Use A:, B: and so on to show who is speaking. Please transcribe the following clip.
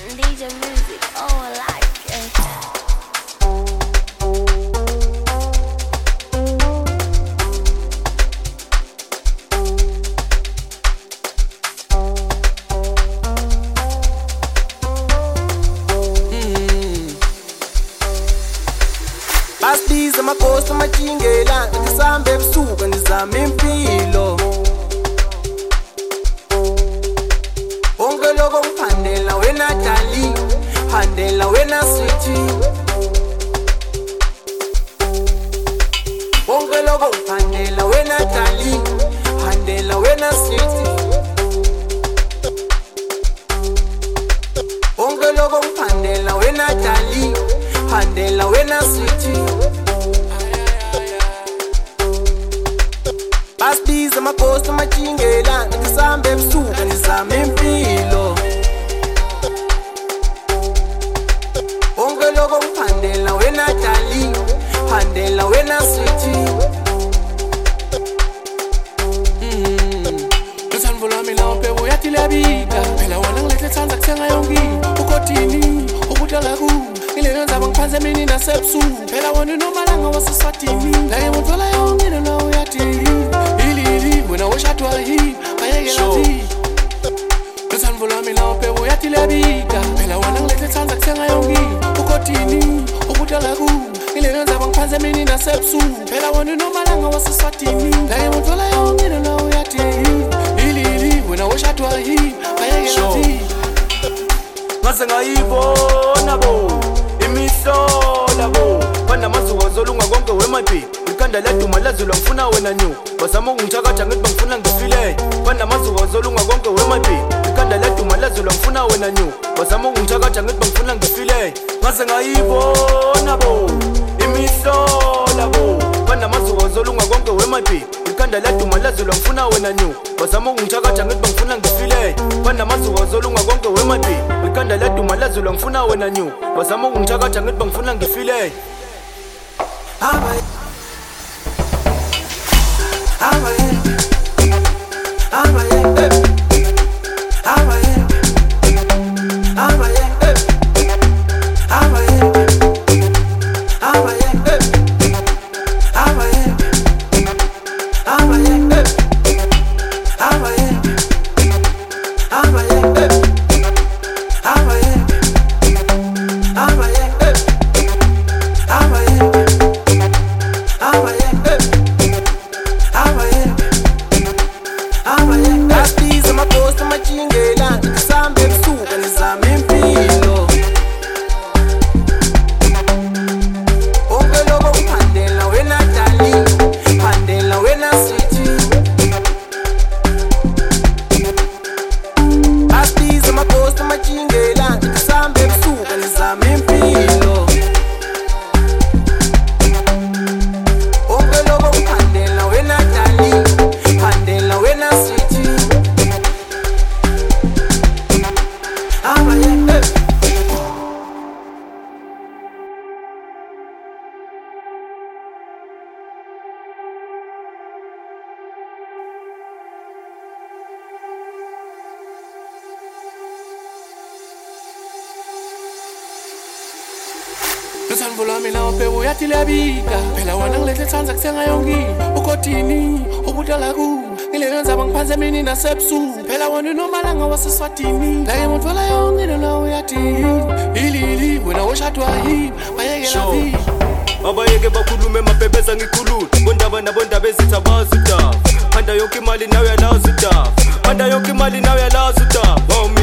A: DJ music, oh I like it.
B: Asibiza amaposta amajingela ngisambe ebusuku ngizama impilo onke lokho ngiphandela wena dali phandela wena sweetie onke lokho ngiphandela wena dali phandela wena sweetie onke lokho ngiphandela wena dali phandela wena sweetie Asibiza amaposta amajingela ngisambe ebusuku ngizama impilo onke lokho ngiphandela wena dali phandela wena sweetie
C: Uthando lwami lawo phela uyathi liyabika phela wona ngilethe thanda kuthenga yonke ukotini ubudala ku ngilena ndzaba ngiphanze mina nasebusuku phela wona nomalanga waseswatini la yemuthola yonke lo uyathi wena washadwa hi ayekela thi Uthando lwami lawo phela uyathi liyabika phela wona ngilethe thanda kuthenga yonke ukotini ubudala ku ngilena ndzaba ngiphanze mina nasebusuku phela wona nomalanga waseswatini la yemuthola yonke lo uyathi wena washadwa hi ayekela thi
B: Ngase ngayibona bo imihlola bo banamazuko zolunga konke wemapi ikhanda laduma lazulwa ngifuna wena nyu bazama ungithakatha ngithi bangifuna ngifile banamazuko zolunga konke wemapi ikhanda laduma lazulwa ngifuna wena nyu bazama ungithakatha ngithi bangifuna ngifile ngase ngayibona bo imihlola bo banamazuko zolunga konke wemapi ikhanda laduma lazulwa ngifuna wena nyu bazama ungithakatha ngithi bangifuna ngifile banamazuko zolunga konke wemapi ikhanda laduma lazulwa ngifuna wena nyu bazama ungithakatha ngithi bangifuna ngifile Asibiza amaposta amajingela ngisambe ebusuku ngizama impilo onke lokho ngiphandela wena dali phandela wena sweetie Asibiza amaposta amajingela ngisambe ebusuku ngizama impilo onke lokho ngiphandela wena dali phandela wena sweetie
C: Uthando lwami lawo phela uyathi liyabika phela wona ngilethe thanda kuthenga yonke ukotini ubudala ku ngilena ndzaba ngiphanze mina nasebusuku phela wona nomalanga waseswatini la yemuthola yonke lo uyathi wena washadwa hi ayekela thi
B: Abayeke bakhulume mabhebeza ngikhulule bondaba nabondaba ezitha bazida phanda yonke imali nawe yalazi da phanda yonke imali nawe yalazi da